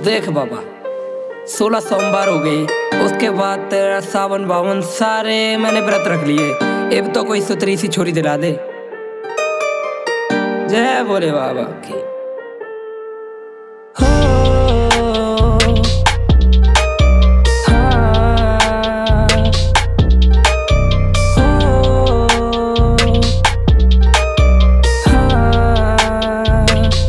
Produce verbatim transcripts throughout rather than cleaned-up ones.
देख बाबा, सोलह सोमवार हो गई, उसके बाद तेरा सावन बावन सारे मैंने व्रत रख लिए। अब तो कोई सुतरी सी छोरी दिला दे। जय बोले बाबा की। हो हाँ, हो हाँ।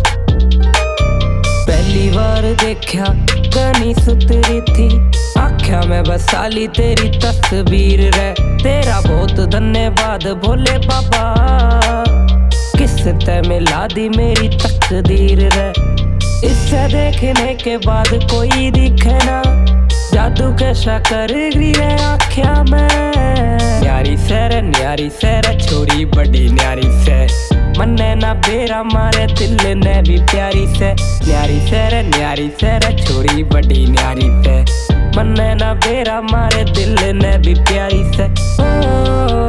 पहली बार देखा कनी सुतरी थी, आख्या मैं बसाली तेरी तस्वीर रे। तेरा बहुत धन्यवाद भोले बाबा, किसते मिला दी मेरी तकदीर रे। इससे देखने के बाद कोई दिखे ना, जादू कैसा कर रही रे आख्या में। न्यारी सैर न्यारी सैर छोरी बड़ी न्यारी से, मन्ने ना बेरा मारे दिल ने भी प्यारी से। न्यारी सैर न्यारी सैर छोरी बड़ी न्यारी से, मन्ने ना बेरा मारे दिल ने भी प्यारी से। ओ,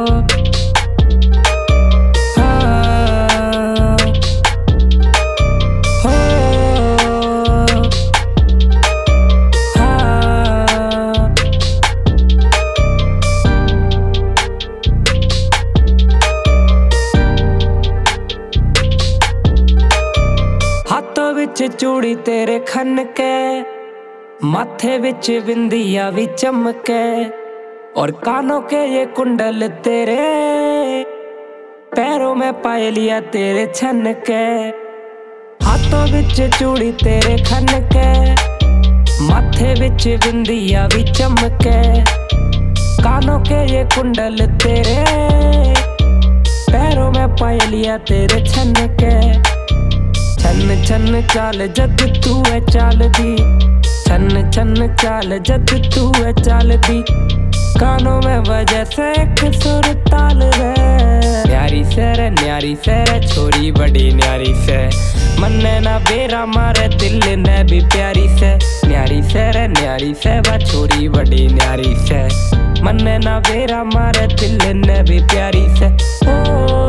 विच चूड़ी तेरे खन के, माथे विच बिंदिया भी चमके, और कानों के ये कुंडल तेरे, पैरों में पायलिया तेरे छन के। हाथों विच चूड़ी तेरे खन के, माथे विच बिंदिया भी चमके, कानों के ये कुंडल तेरे, पैरों में पायलिया तेरे छन के। छन छन चाल जद तू है चाल दी, छन छन चाल जद तू है चाल दी, कानों में वजह से एक सुर ताल रे। न्यारी सैर न्यारी सैर छोरी बड़ी न्यारी से, मन्ने ना बेरा मारे दिल ने भी प्यारी से। न्यारी सैर न्यारी सैर छोरी बड़ी न्यारी से, मन्ने ना बेरा मारे दिल ने भी प्यारी से। ओ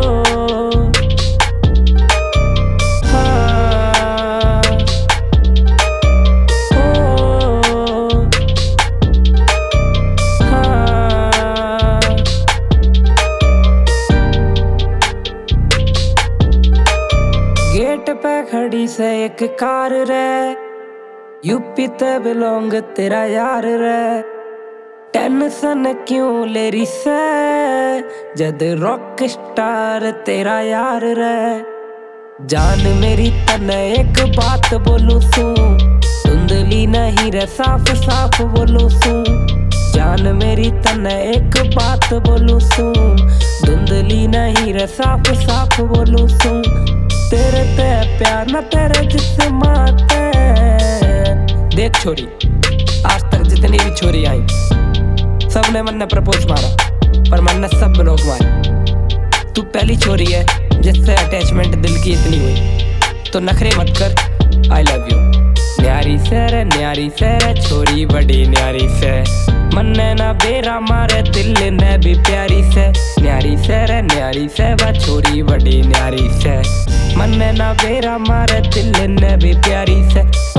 गेट पे खड़ी से एक कार रे, यूपी ते बिलोंग तेरा यार रे। टेंशन क्यों ले रही से, जद रॉक स्टार तेरा यार रे। जान मेरी तने एक बात बोलू सू, धुंधली नहीं रे साफ साफ बोलू सू। जान मेरी तने एक बात बोलू सू, धुंधली नहीं रे साफ साफ बोलू सू। तेरे ते प्यार न तेरे जिस्माते। देख छोरी, आज तक जितनी भी छोरी आई, सबने मन ने प्रपोज मारा, पर मन ने सब लोग मारे। तू पहली छोरी है जिससे अटैचमेंट दिल की इतनी हुई, तो नखरे मत कर, आई लव यू। न्यारी सैर न्यारी सैर छोरी बड़ी न्यारी से, मन्ने ना बेरा मारे दिल ने भी प्यारी से। न्यारी सैर न्यारी सैर छोरी बड़ी न्यारी से, मन्ने ना बेरा मारे दिल ने भी प्यारी से।